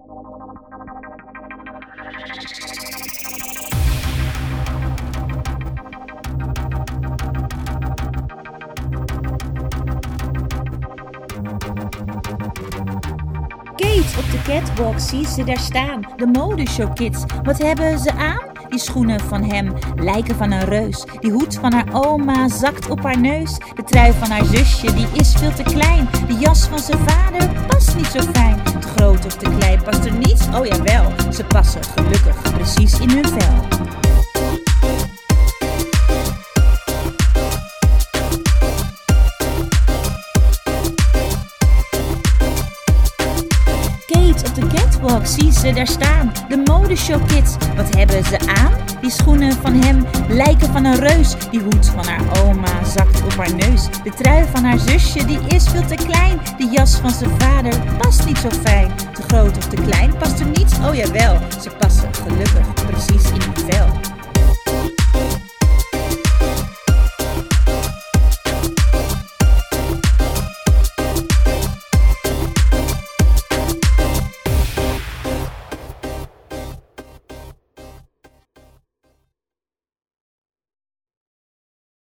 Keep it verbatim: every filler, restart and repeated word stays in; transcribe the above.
Kate, op de catwalk zie ze daar staan. De modeshow kids, wat hebben ze aan? Die schoenen van hem lijken van een reus. Die hoed van haar oma zakt op haar neus. De trui van haar zusje, die is veel te klein. De jas van zijn vader past niet zo fijn. Te groot of te klein past er niets? Oh jawel, ze passen gelukkig precies in hun vel. Kate, op de catwalk zie ze daar staan. De modeshow kids, wat hebben ze aan? Die schoenen van hem lijken van een reus. Die hoed van haar oma zakt op haar neus. De trui van haar zusje, die is veel te klein. De jas van zijn vader past niet zo fijn. Te groot of te klein past er niets? Oh jawel, ze passen gelukkig precies in hun vel.